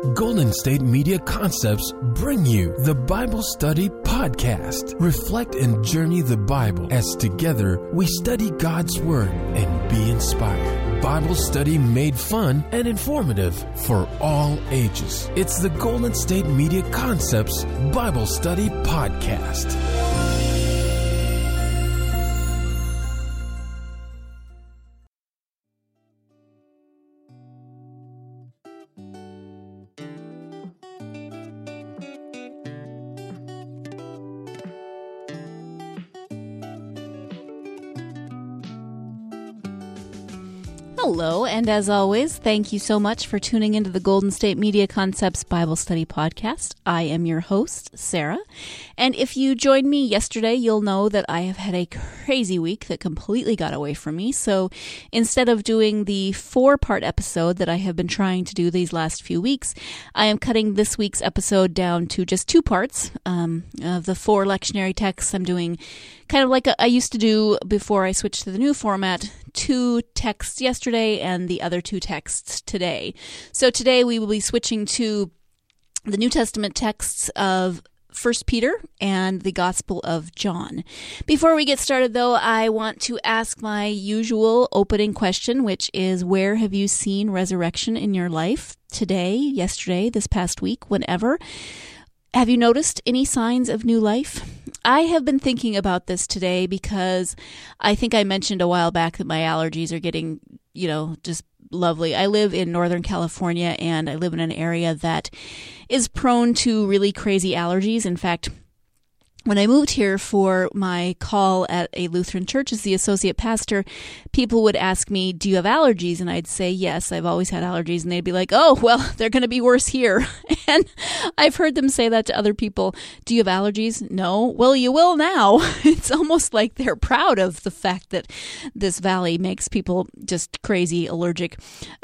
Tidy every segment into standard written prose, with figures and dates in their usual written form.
Golden State Media Concepts bring you the Bible Study Podcast. Reflect and journey the Bible as together we study God's Word and be inspired. Bible study made fun and informative for all ages. It's the Golden State Media Concepts Bible Study Podcast. Hello, and as always, thank you so much for tuning into the Golden State Media Concepts Bible Study Podcast. I am your host, Sarah, and if you joined me yesterday, you'll know that I have had a crazy week that completely got away from me. So instead of doing the 4-part episode that I have been trying to do these last few weeks, I am cutting this week's episode down to just 2 parts. Of the 4 lectionary texts, I'm doing kind of like I used to do before I switched to the new format, 2 texts yesterday and the other 2 texts today. So today we will be switching to the New Testament texts of 1 Peter and the Gospel of John. Before we get started, though, I want to ask my usual opening question, which is, where have you seen resurrection in your life? Today, yesterday, this past week, whenever? Have you noticed any signs of new life? I have been thinking about this today because I think I mentioned a while back that my allergies are getting, just lovely. I live in Northern California, and I live in an area that is prone to really crazy allergies. In fact, when I moved here for my call at a Lutheran church as the associate pastor, people would ask me, do you have allergies? And I'd say, yes, I've always had allergies. And they'd be like, oh, well, they're going to be worse here. And I've heard them say that to other people. Do you have allergies? No. Well, you will now. It's almost like they're proud of the fact that this valley makes people just crazy allergic.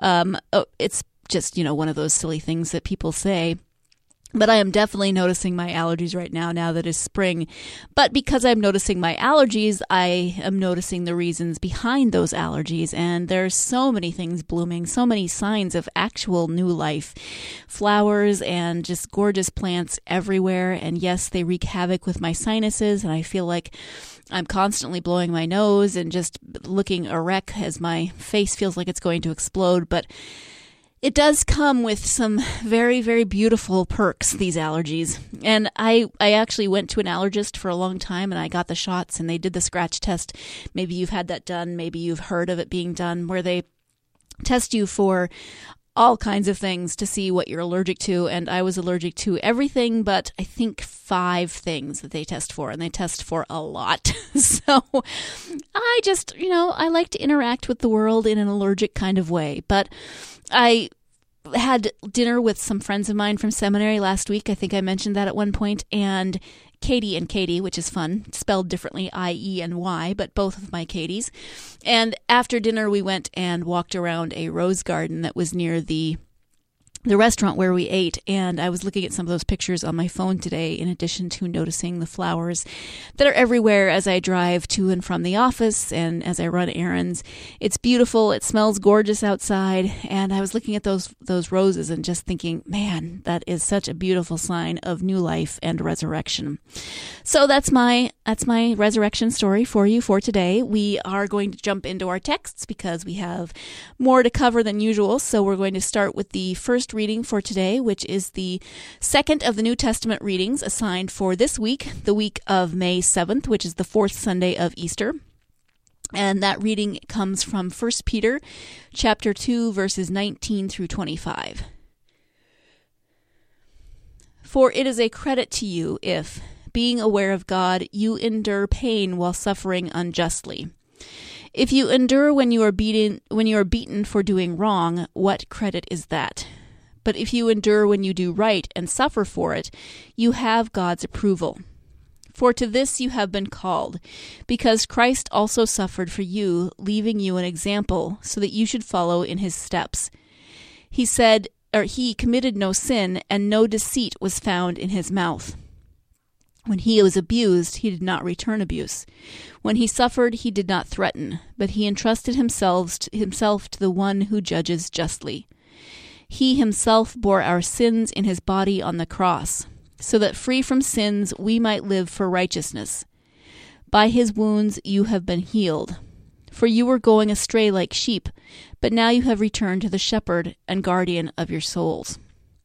It's just, one of those silly things that people say. But I am definitely noticing my allergies right now that it's spring. But because I'm noticing my allergies, I am noticing the reasons behind those allergies. And there's so many things blooming, so many signs of actual new life. Flowers and just gorgeous plants everywhere. And yes, they wreak havoc with my sinuses. And I feel like I'm constantly blowing my nose and just looking a wreck as my face feels like it's going to explode. But it does come with some very, very beautiful perks, these allergies. And I actually went to an allergist for a long time, and I got the shots, and they did the scratch test. Maybe you've had that done. Maybe you've heard of it being done, where they test you for all kinds of things to see what you're allergic to. And I was allergic to everything but I think 5 things that they test for, and they test for a lot. So I just, I like to interact with the world in an allergic kind of way. But I had dinner with some friends of mine from seminary last week. I think I mentioned that at one point. And Katie, which is fun, spelled differently, I-E-N-Y, but both of my Katies. And after dinner, we went and walked around a rose garden that was near the restaurant where we ate, and I was looking at some of those pictures on my phone today, in addition to noticing the flowers that are everywhere as I drive to and from the office and as I run errands. It's beautiful. It smells gorgeous outside, and I was looking at those roses and just thinking, man, that is such a beautiful sign of new life and resurrection. So that's my resurrection story for you for today. We are going to jump into our texts because we have more to cover than usual, so we're going to start with the first reading for today, which is the second of the New Testament readings assigned for this week, the week of May 7th, which is the 4th Sunday of Easter. And that reading comes from 1 Peter chapter 2, verses 19 through 25. For it is a credit to you if, being aware of God, you endure pain while suffering unjustly. If you endure when you are beaten for doing wrong, what credit is that? But if you endure when you do right and suffer for it, you have God's approval. For to this you have been called, because Christ also suffered for you, leaving you an example, so that you should follow in his steps. He committed no sin, and no deceit was found in his mouth. When he was abused, he did not return abuse. When he suffered, he did not threaten, but he entrusted himself to the one who judges justly. He himself bore our sins in his body on the cross, so that free from sins we might live for righteousness. By his wounds you have been healed. For you were going astray like sheep, but now you have returned to the shepherd and guardian of your souls.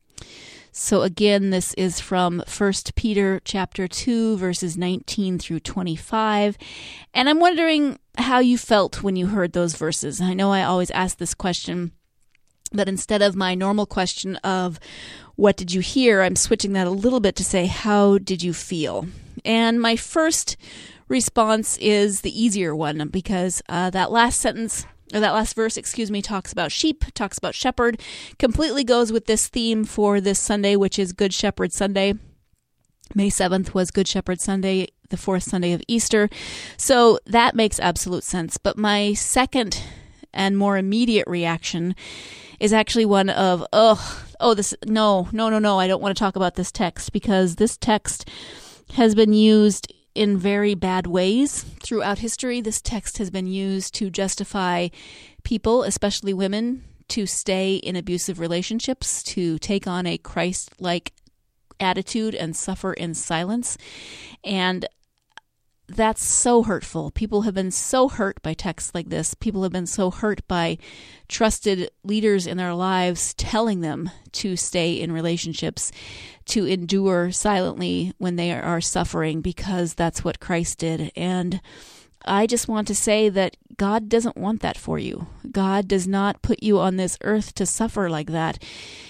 So again, this is from 1 Peter chapter 2, verses 19 through 25. And I'm wondering how you felt when you heard those verses. I know I always ask this question, but instead of my normal question of what did you hear, I'm switching that a little bit to say, how did you feel? And my first response is the easier one, because that last verse, talks about sheep, talks about shepherd, completely goes with this theme for this Sunday, which is Good Shepherd Sunday. May 7th was Good Shepherd Sunday, the fourth Sunday of Easter. So that makes absolute sense. But my second and more immediate reaction is actually one of, no, I don't want to talk about this text, because this text has been used in very bad ways throughout history. This text has been used to justify people, especially women, to stay in abusive relationships, to take on a Christ-like attitude and suffer in silence. And that's so hurtful. People have been so hurt by texts like this. People have been so hurt by trusted leaders in their lives telling them to stay in relationships, to endure silently when they are suffering, because that's what Christ did. And I just want to say that God doesn't want that for you. God does not put you on this earth to suffer like that.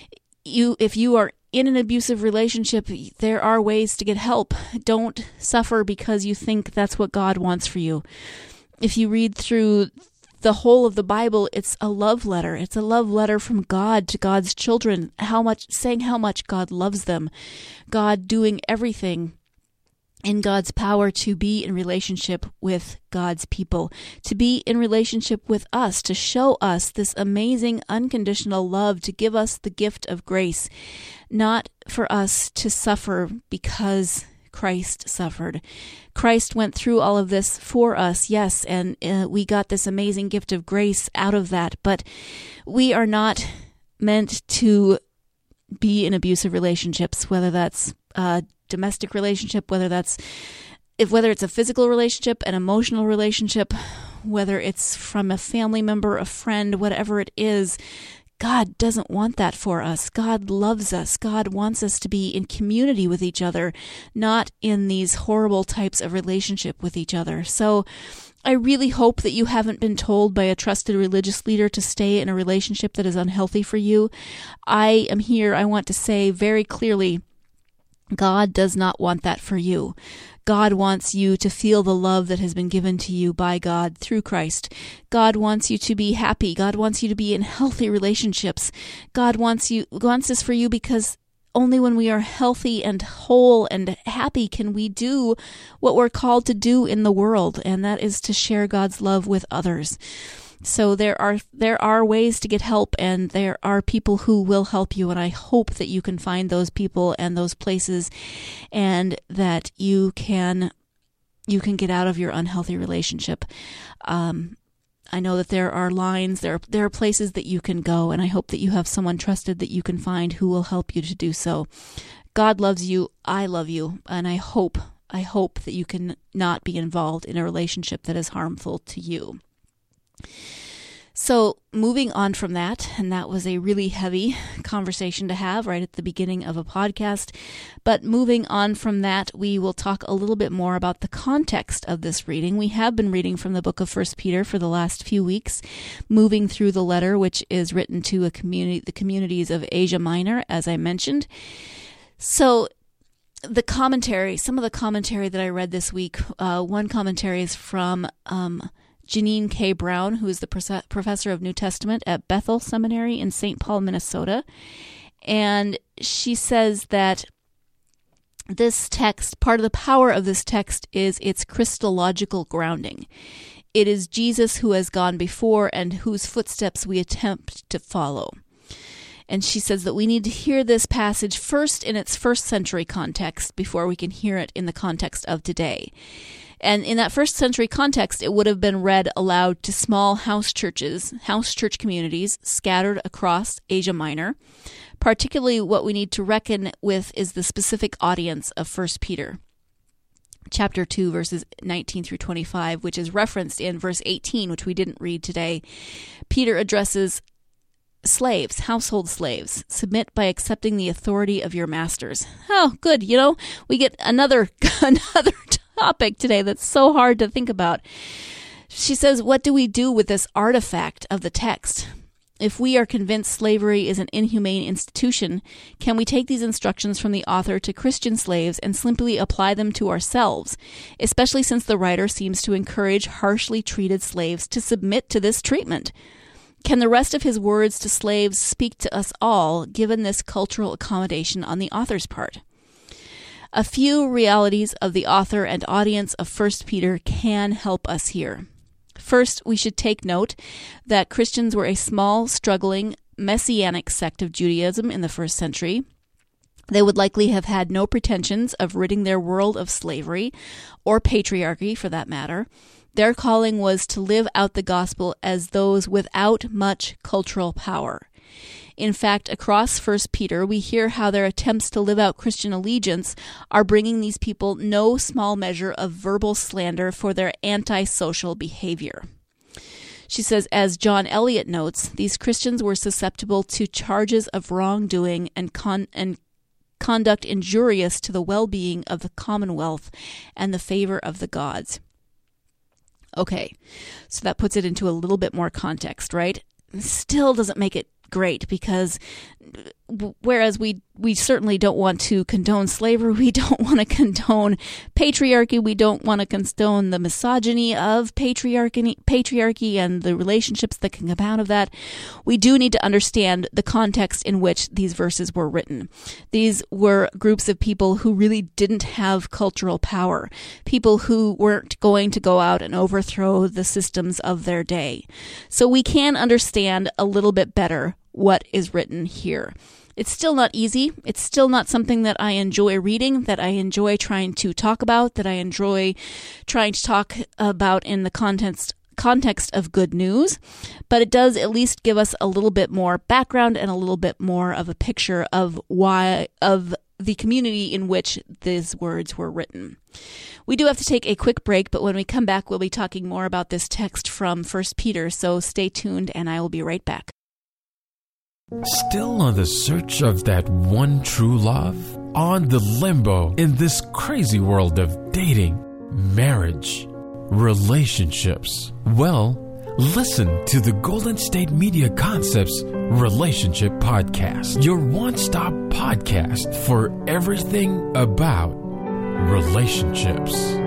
If you are in an abusive relationship, there are ways to get help. Don't suffer because you think that's what God wants for you. If you read through the whole of the Bible, it's a love letter. It's a love letter from God to God's children, saying how much God loves them, God doing everything in God's power to be in relationship with God's people, to be in relationship with us, to show us this amazing unconditional love, to give us the gift of grace, not for us to suffer because Christ suffered. Christ went through all of this for us, yes, and we got this amazing gift of grace out of that, but we are not meant to be in abusive relationships, whether that's domestic relationship, whether it's a physical relationship, an emotional relationship, whether it's from a family member, a friend, whatever it is. God doesn't want that for us. God loves us. God wants us to be in community with each other, not in these horrible types of relationship with each other. So I really hope that you haven't been told by a trusted religious leader to stay in a relationship that is unhealthy for you. I am here. I want to say very clearly, God does not want that for you. God wants you to feel the love that has been given to you by God through Christ. God wants you to be happy. God wants you to be in healthy relationships. God wants this for you, because only when we are healthy and whole and happy can we do what we're called to do in the world, and that is to share God's love with others. So there are ways to get help, and there are people who will help you, and I hope that you can find those people and those places, and that you can get out of your unhealthy relationship. I know that there are lines, there are places that you can go, and I hope that you have someone trusted that you can find who will help you to do so. God loves you, I love you, and I hope that you can not be involved in a relationship that is harmful to you. So moving on from that, and that was a really heavy conversation to have right at the beginning of a podcast, but moving on from that, we will talk a little bit more about the context of this reading. We have been reading from the book of 1 Peter for the last few weeks, moving through the letter, which is written to the communities of Asia Minor, as I mentioned. So some of the commentary that I read this week, one commentary is from Janine K. Brown, who is the professor of New Testament at Bethel Seminary in St. Paul, Minnesota. And she says that this text, part of the power of this text is its Christological grounding. It is Jesus who has gone before and whose footsteps we attempt to follow. And she says that we need to hear this passage first in its first century context before we can hear it in the context of today. And in that first century context, it would have been read aloud to small house church communities scattered across Asia Minor. Particularly what we need to reckon with is the specific audience of 1 Peter. Chapter 2, verses 19 through 25, which is referenced in verse 18, which we didn't read today. Peter addresses slaves, household slaves. Submit by accepting the authority of your masters. Oh, good. We get another topic today that's so hard to think about. She says, what do we do with this artifact of the text? If we are convinced slavery is an inhumane institution, can we take these instructions from the author to Christian slaves and simply apply them to ourselves, especially since the writer seems to encourage harshly treated slaves to submit to this treatment? Can the rest of his words to slaves speak to us all, given this cultural accommodation on the author's part? A few realities of the author and audience of 1 Peter can help us here. First, we should take note that Christians were a small, struggling, messianic sect of Judaism in the first century. They would likely have had no pretensions of ridding their world of slavery, or patriarchy for that matter. Their calling was to live out the gospel as those without much cultural power. In fact, across 1 Peter, we hear how their attempts to live out Christian allegiance are bringing these people no small measure of verbal slander for their antisocial behavior. She says, as John Eliot notes, these Christians were susceptible to charges of wrongdoing and conduct injurious to the well-being of the commonwealth and the favor of the gods. Okay, so that puts it into a little bit more context, right? Still doesn't make it great, because whereas we certainly don't want to condone slavery, we don't want to condone patriarchy, we don't want to condone the misogyny of patriarchy and the relationships that can come out of that, we do need to understand the context in which these verses were written. These were groups of people who really didn't have cultural power, people who weren't going to go out and overthrow the systems of their day. So we can understand a little bit better what is written here. It's still not easy. It's still not something that I enjoy reading, that I enjoy trying to talk about, that I enjoy trying to talk about in the context of good news. But it does at least give us a little bit more background and a little bit more of a picture of the community in which these words were written. We do have to take a quick break, but when we come back, we'll be talking more about this text from 1 Peter, so stay tuned and I will be right back. Still on the search of that one true love? On the limbo in this crazy world of dating, marriage, relationships? Well, listen to the Golden State Media Concepts Relationship Podcast, your one-stop podcast for everything about relationships.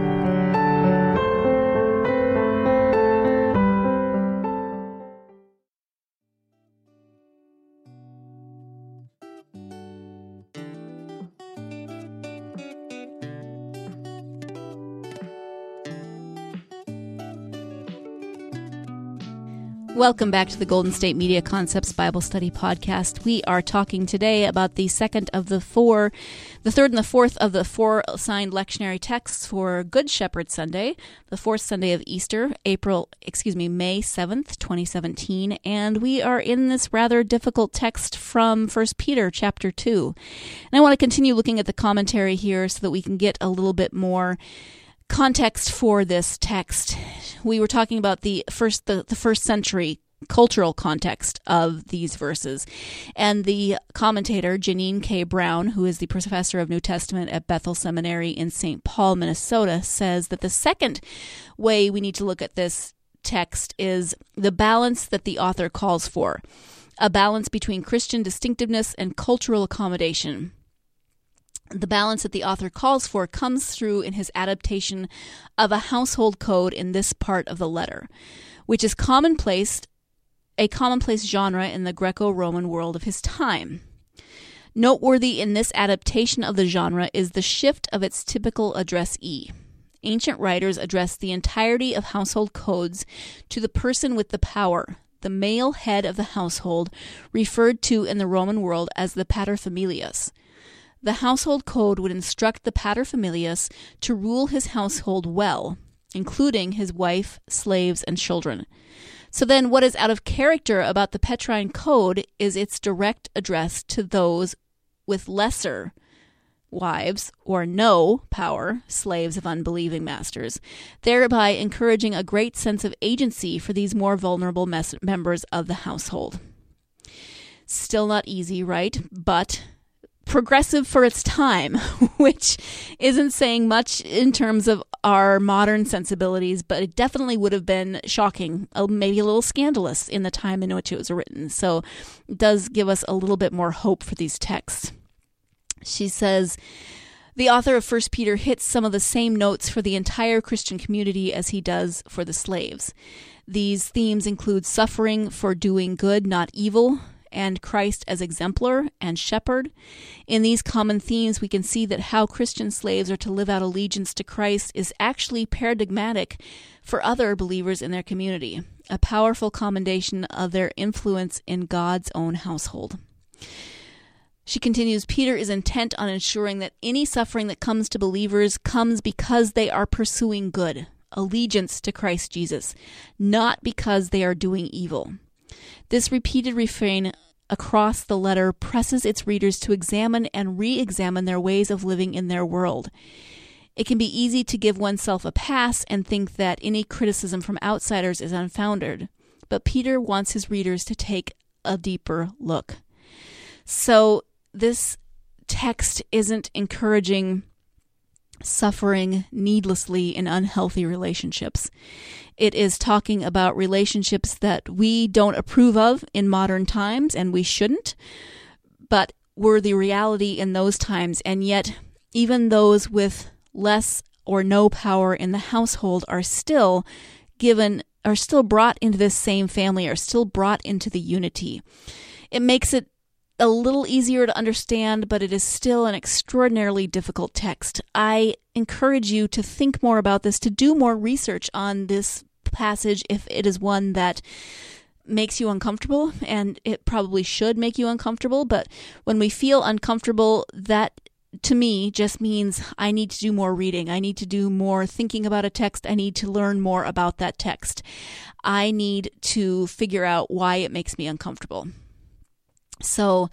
Welcome back to the Golden State Media Concepts Bible Study Podcast. We are talking today about the third and the fourth of the four assigned lectionary texts for Good Shepherd Sunday, the fourth Sunday of Easter, May 7th, 2017, and we are in this rather difficult text from 1 Peter chapter 2. And I want to continue looking at the commentary here so that we can get a little bit more context for this text. We were talking about the first century cultural context of these verses. And the commentator, Janine K. Brown, who is the professor of New Testament at Bethel Seminary in St. Paul, Minnesota, says that the second way we need to look at this text is the balance that the author calls for, a balance between Christian distinctiveness and cultural accommodation. The balance that the author calls for comes through in his adaptation of a household code in this part of the letter, which is a commonplace genre in the Greco-Roman world of his time. Noteworthy in this adaptation of the genre is the shift of its typical addressee. Ancient writers addressed the entirety of household codes to the person with the power, the male head of the household, referred to in the Roman world as the paterfamilias. The household code would instruct the paterfamilias to rule his household well, including his wife, slaves, and children. So then what is out of character about the Petrine Code is its direct address to those with lesser wives or no power, slaves of unbelieving masters, thereby encouraging a great sense of agency for these more vulnerable members of the household. Still not easy, right? But progressive for its time, which isn't saying much in terms of our modern sensibilities, but it definitely would have been shocking, maybe a little scandalous in the time in which it was written. So it does give us a little bit more hope for these texts. She says, the author of 1 Peter hits some of the same notes for the entire Christian community as he does for the slaves. These themes include suffering for doing good, not evil, and Christ as exemplar and shepherd. In these common themes, we can see that how Christian slaves are to live out allegiance to Christ is actually paradigmatic for other believers in their community, a powerful commendation of their influence in God's own household. She continues, Peter is intent on ensuring that any suffering that comes to believers comes because they are pursuing good, allegiance to Christ Jesus, not because they are doing evil. This repeated refrain across the letter presses its readers to examine and re-examine their ways of living in their world. It can be easy to give oneself a pass and think that any criticism from outsiders is unfounded, but Peter wants his readers to take a deeper look. So this text isn't encouraging suffering needlessly in unhealthy relationships. It is talking about relationships that we don't approve of in modern times, and we shouldn't, but were the reality in those times. And yet, even those with less or no power in the household are still brought into this same family, are still brought into the unity. It makes it a little easier to understand, but it is still an extraordinarily difficult text. I encourage you to think more about this, to do more research on this passage if it is one that makes you uncomfortable, and it probably should make you uncomfortable, but when we feel uncomfortable, that to me just means I need to do more reading. I need to do more thinking about a text. I need to learn more about that text. I need to figure out why it makes me uncomfortable. So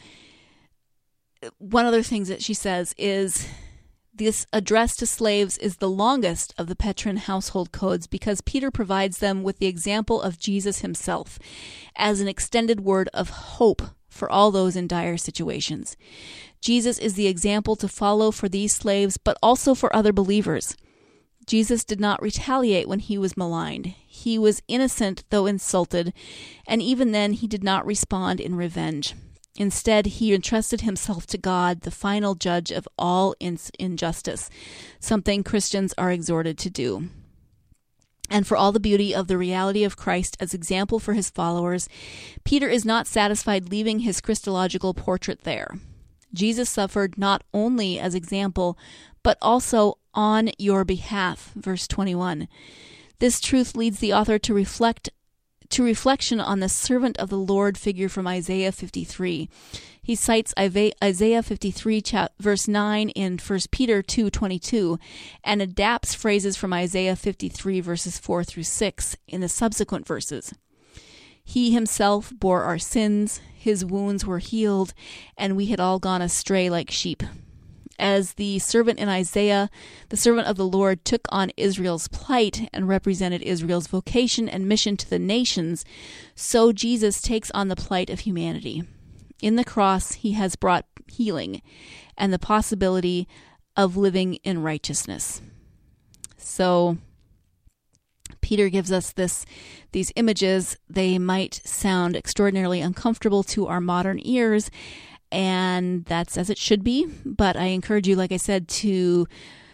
one of the things that she says is this address to slaves is the longest of the Petrine household codes because Peter provides them with the example of Jesus himself as an extended word of hope for all those in dire situations. Jesus is the example to follow for these slaves, but also for other believers. Jesus did not retaliate when he was maligned. He was innocent, though insulted, and even then he did not respond in revenge. Instead, he entrusted himself to God, the final judge of all injustice, something Christians are exhorted to do. And for all the beauty of the reality of Christ as example for his followers, Peter is not satisfied leaving his Christological portrait there. Jesus suffered not only as example, but also on your behalf, verse 21. This truth leads the author to reflection on the servant of the Lord figure from Isaiah 53. He cites Isaiah 53 verse 9 in 1 Peter 2:22 and adapts phrases from Isaiah 53 verses 4 through 6 in the subsequent verses. He himself bore our sins, his wounds were healed, and we had all gone astray like sheep. As the servant in Isaiah, the servant of the Lord took on Israel's plight and represented Israel's vocation and mission to the nations, so Jesus takes on the plight of humanity. In the cross, he has brought healing and the possibility of living in righteousness. So Peter gives us these images. They might sound extraordinarily uncomfortable to our modern ears, and that's as it should be. But I encourage you, like I said, to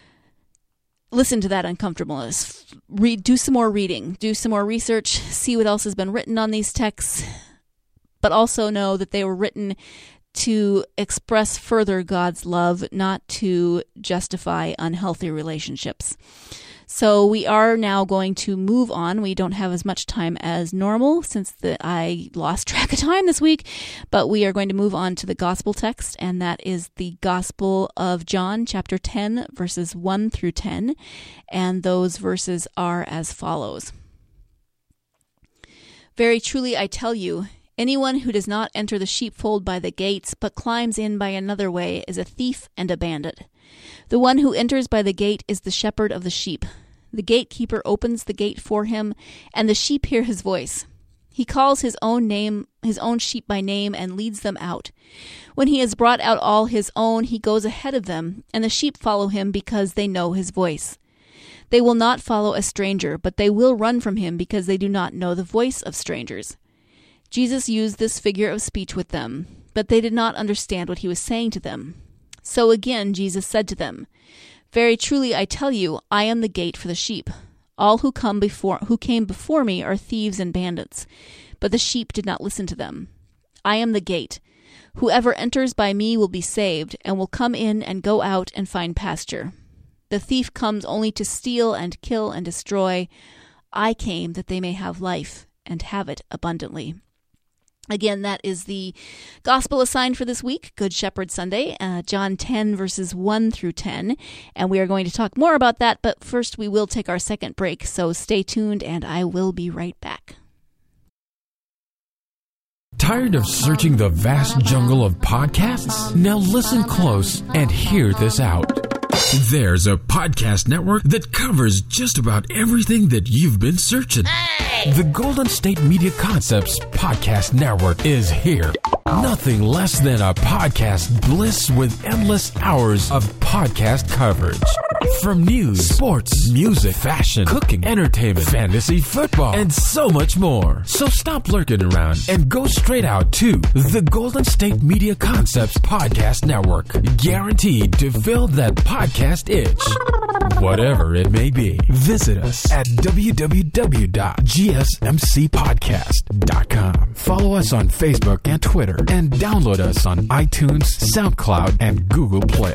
listen to that uncomfortableness. Do some more reading. Do some more research. See what else has been written on these texts. But also know that they were written to express further God's love, not to justify unhealthy relationships. So we are now going to move on. We don't have as much time as normal since I lost track of time this week, but we are going to move on to the gospel text, and that is the Gospel of John, chapter 10, verses 1 through 10, and those verses are as follows. Very truly I tell you, anyone who does not enter the sheepfold by the gates, but climbs in by another way, is a thief and a bandit. The one who enters by the gate is the shepherd of the sheep. The gatekeeper opens the gate for him, and the sheep hear his voice. He calls his own sheep by name, and leads them out. When he has brought out all his own, he goes ahead of them, and the sheep follow him because they know his voice. They will not follow a stranger, but they will run from him because they do not know the voice of strangers. Jesus used this figure of speech with them, but they did not understand what he was saying to them. So again Jesus said to them, Very truly I tell you, I am the gate for the sheep. All who came before me are thieves and bandits, but the sheep did not listen to them. I am the gate. Whoever enters by me will be saved, and will come in and go out and find pasture. The thief comes only to steal and kill and destroy. I came that they may have life and have it abundantly. Again, that is the gospel assigned for this week, Good Shepherd Sunday, John 10, verses 1 through 10. And we are going to talk more about that, but first we will take our second break, so stay tuned and I will be right back. Tired of searching the vast jungle of podcasts? Now listen close and hear this out. There's a podcast network that covers just about everything that you've been searching. Hey! The Golden State Media Concepts Podcast Network is here. Nothing less than a podcast bliss with endless hours of podcast coverage. From news, sports, music, fashion, cooking, entertainment, fantasy, football, and so much more. So stop lurking around and go straight out to the Golden State Media Concepts Podcast Network. Guaranteed to fill that podcast itch. Whatever it may be. Visit us at www.gsmcpodcast.com. Follow us on Facebook and Twitter, and download us on iTunes, SoundCloud, and Google Play.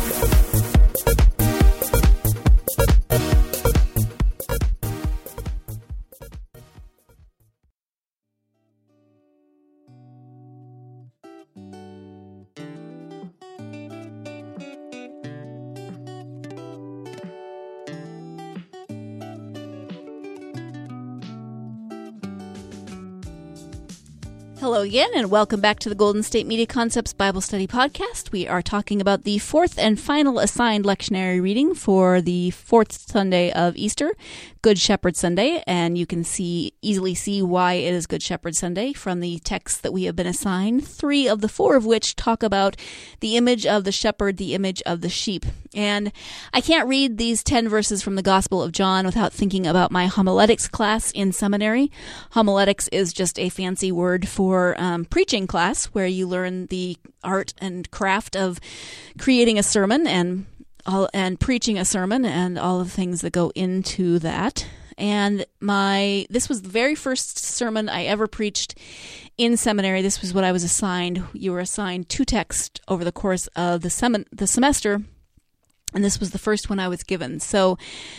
Hello again, and welcome back to the Golden State Media Concepts Bible Study Podcast. We are talking about the fourth and final assigned lectionary reading for the fourth Sunday of Easter, Good Shepherd Sunday, and you can easily see why it is Good Shepherd Sunday from the texts that we have been assigned, 3 of the 4 of which talk about the image of the shepherd, the image of the sheep. And I can't read these 10 verses from the Gospel of John without thinking about my homiletics class in seminary. Homiletics is just a fancy word for preaching class, where you learn the art and craft of creating a sermon and preaching a sermon and all of the things that go into that. And this was the very first sermon I ever preached in seminary. This was what I was assigned. You were assigned 2 texts over the course of the semester, and this was the first one I was given. So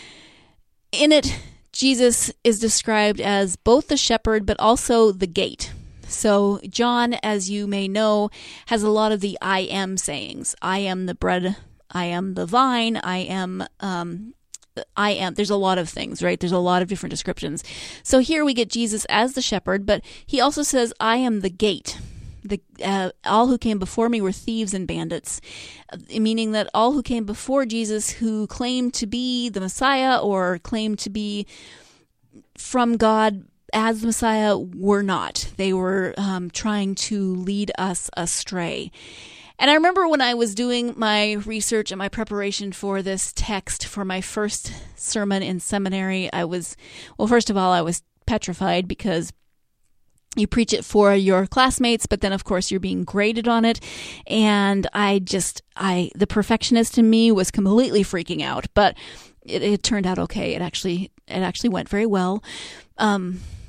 in it, Jesus is described as both the shepherd but also the gate. So John, as you may know, has a lot of the I am sayings. I am the bread, I am the vine, I am, there's a lot of things, right? There's a lot of different descriptions. So here we get Jesus as the shepherd, but he also says, I am the gate. All who came before me were thieves and bandits, meaning that all who came before Jesus who claimed to be the Messiah or claimed to be from God as the Messiah were not. They were trying to lead us astray. And I remember when I was doing my research and my preparation for this text for my first sermon in seminary, first of all, I was petrified because you preach it for your classmates, but then of course you're being graded on it. And the perfectionist in me was completely freaking out, but it turned out okay. It actually went very well.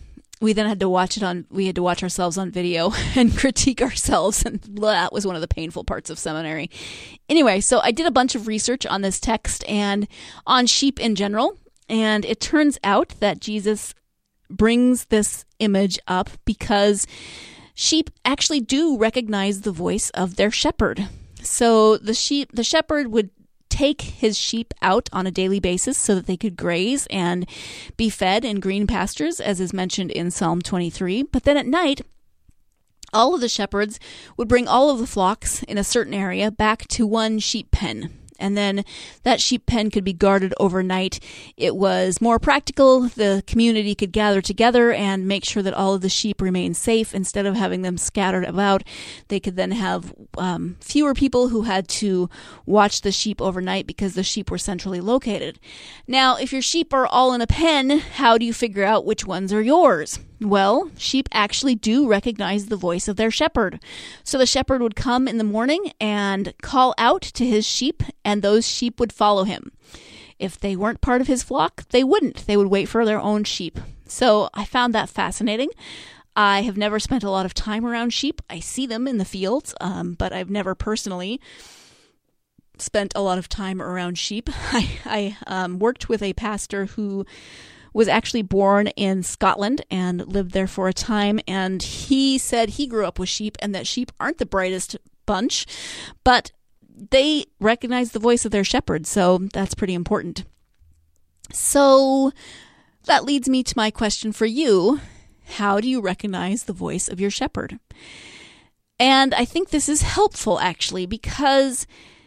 we then had to watch ourselves on video and critique ourselves. And that was one of the painful parts of seminary. Anyway, so I did a bunch of research on this text and on sheep in general. And it turns out that Jesus brings this image up because sheep actually do recognize the voice of their shepherd. So the shepherd would take his sheep out on a daily basis so that they could graze and be fed in green pastures, as is mentioned in Psalm 23. But then at night, all of the shepherds would bring all of the flocks in a certain area back to one sheep pen. And then that sheep pen could be guarded overnight. It was more practical. The community could gather together and make sure that all of the sheep remained safe. Instead of having them scattered about, they could then have fewer people who had to watch the sheep overnight because the sheep were centrally located. Now, if your sheep are all in a pen, how do you figure out which ones are yours? Well, sheep actually do recognize the voice of their shepherd. So the shepherd would come in the morning and call out to his sheep, and those sheep would follow him. If they weren't part of his flock, they wouldn't. They would wait for their own sheep. So I found that fascinating. I have never spent a lot of time around sheep. I see them in the fields, but I've never personally spent a lot of time around sheep. I worked with a pastor who was actually born in Scotland and lived there for a time, and he said he grew up with sheep and that sheep aren't the brightest bunch, but they recognize the voice of their shepherd, so that's pretty important. So that leads me to my question for you. How do you recognize the voice of your shepherd? And I think this is helpful, actually, because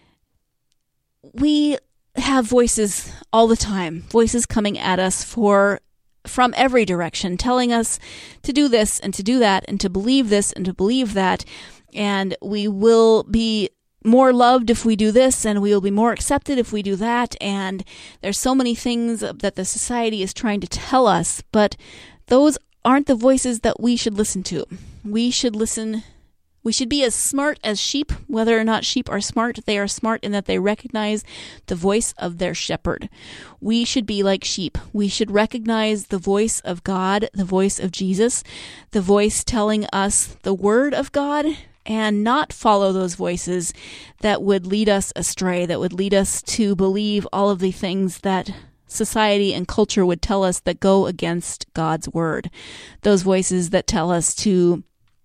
we have voices all the time, voices coming at us from every direction, telling us to do this and to do that and to believe this and to believe that. And we will be more loved if we do this, and we will be more accepted if we do that. And there's so many things that the society is trying to tell us, but those aren't the voices that we should listen to. We should be as smart as sheep. Whether or not sheep are smart, they are smart in that they recognize the voice of their shepherd. We should be like sheep. We should recognize the voice of God, the voice of Jesus, the voice telling us the word of God, and not follow those voices that would lead us astray, that would lead us to believe all of the things that society and culture would tell us that go against God's word. Those voices that tell us to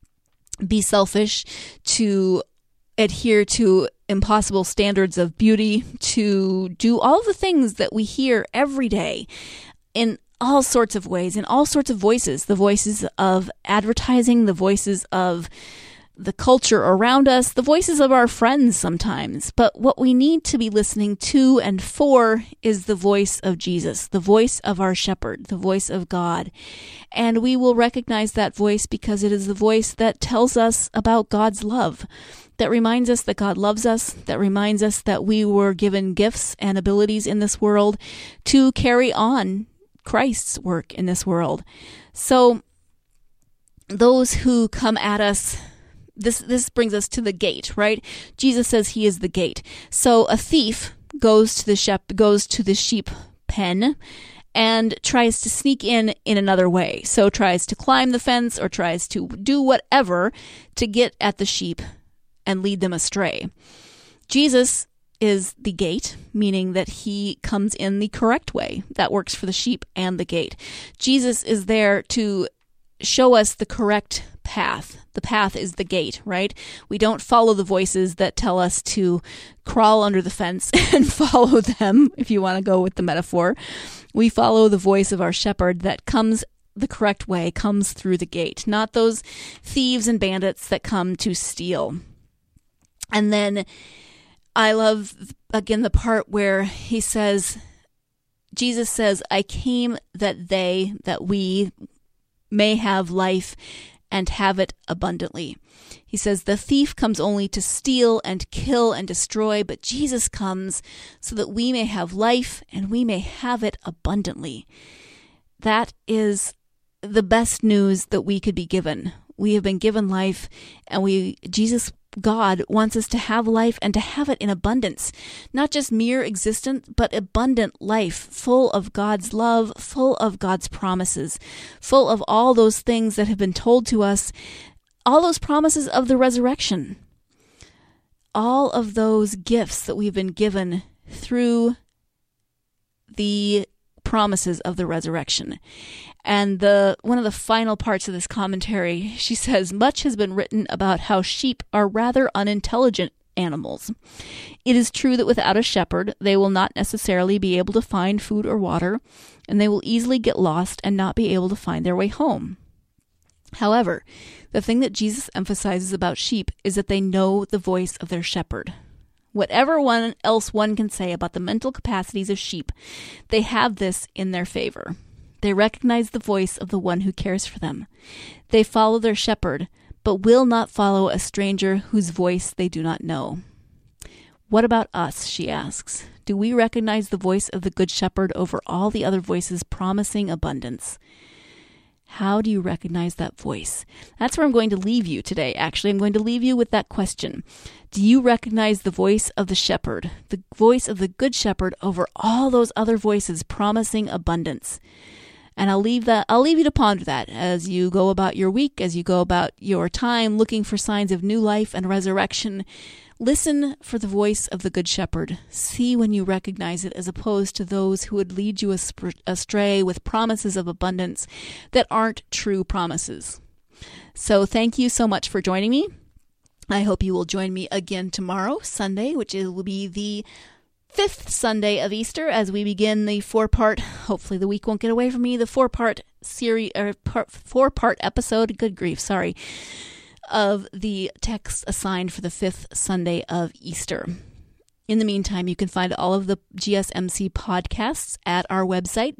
be selfish, to adhere to impossible standards of beauty, to do all the things that we hear every day in all sorts of ways, in all sorts of voices, the voices of advertising, the voices of the culture around us, the voices of our friends sometimes. But what we need to be listening to and for is the voice of Jesus, the voice of our shepherd, the voice of God. And we will recognize that voice because it is the voice that tells us about God's love, that reminds us that God loves us, that reminds us that we were given gifts and abilities in this world to carry on Christ's work in this world. So those who come at us, this brings us to the gate, right? Jesus says he is the gate. So a thief goes to the sheep pen and tries to sneak in another way. So tries to climb the fence or tries to do whatever to get at the sheep and lead them astray. Jesus is the gate, meaning that he comes in the correct way. That works for the sheep and the gate. Jesus is there to show us the correct path. The path is the gate, right? We don't follow the voices that tell us to crawl under the fence and follow them, if you want to go with the metaphor. We follow the voice of our shepherd that comes the correct way, comes through the gate, not those thieves and bandits that come to steal. And then I love, again, the part where Jesus says, I came that we may have life and have it abundantly. He says, the thief comes only to steal and kill and destroy, but Jesus comes so that we may have life and we may have it abundantly. That is the best news that we could be given. We have been given life, and Jesus God wants us to have life and to have it in abundance. Not just mere existence, but abundant life, full of God's love, full of God's promises, full of all those things that have been told to us, all those promises of the resurrection, all of those gifts that we've been given through the promises of the resurrection. And one of the final parts of this commentary, she says, much has been written about how sheep are rather unintelligent animals. It is true that without a shepherd, they will not necessarily be able to find food or water, and they will easily get lost and not be able to find their way home. However, the thing that Jesus emphasizes about sheep is that they know the voice of their shepherd. Whatever one can say about the mental capacities of sheep, they have this in their favor. They recognize the voice of the one who cares for them. They follow their shepherd, but will not follow a stranger whose voice they do not know. What about us, she asks. Do we recognize the voice of the Good Shepherd over all the other voices promising abundance? How do you recognize that voice? That's where I'm going to leave you today. Actually, I'm going to leave you with that question. Do you recognize the voice of the shepherd, the voice of the Good Shepherd over all those other voices promising abundance? And I'll leave you to ponder that as you go about your week, as you go about your time looking for signs of new life and resurrection. Listen for the voice of the Good Shepherd. See when you recognize it, as opposed to those who would lead you astray with promises of abundance that aren't true promises. So thank you so much for joining me. I hope you will join me again tomorrow, Sunday, which will be the 5th Sunday of Easter, as we begin the 4-part, hopefully the week won't get away from me, the 4-part series, or 4-part episode, good grief, sorry, of the text assigned for the 5th Sunday of Easter. In the meantime, you can find all of the GSMC podcasts at our website,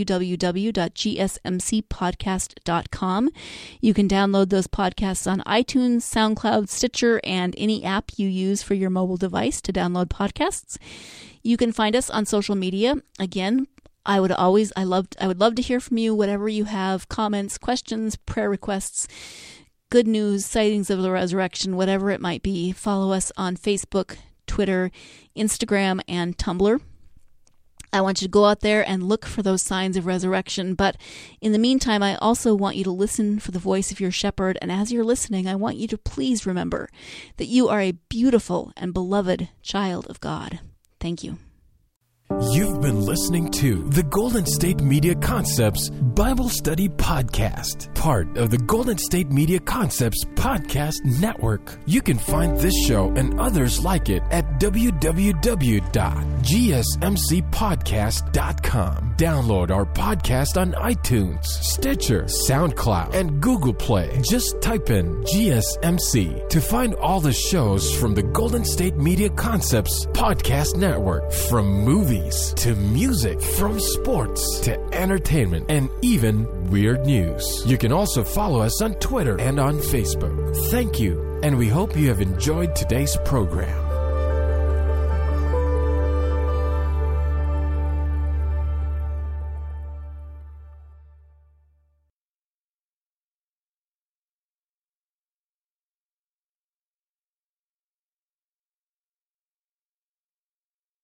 www.gsmcpodcast.com. You can download those podcasts on iTunes, SoundCloud, Stitcher, and any app you use for your mobile device to download podcasts. You can find us on social media. Again, I would love to hear from you, whatever you have, comments, questions, prayer requests, good news, sightings of the resurrection, whatever it might be. Follow us on Facebook, Twitter, Instagram, and Tumblr. I want you to go out there and look for those signs of resurrection. But in the meantime, I also want you to listen for the voice of your shepherd. And as you're listening, I want you to please remember that you are a beautiful and beloved child of God. Thank you. You've been listening to the Golden State Media Concepts Bible Study Podcast, part of the Golden State Media Concepts Podcast Network. You can find this show and others like it at www.gsmcpodcast.com. Download our podcast on iTunes, Stitcher, SoundCloud, and Google Play. Just type in GSMC to find all the shows from the Golden State Media Concepts Podcast Network, from movies to music, from sports to entertainment, and even weird news. You can also follow us on Twitter and on Facebook. Thank you, and we hope you have enjoyed today's program.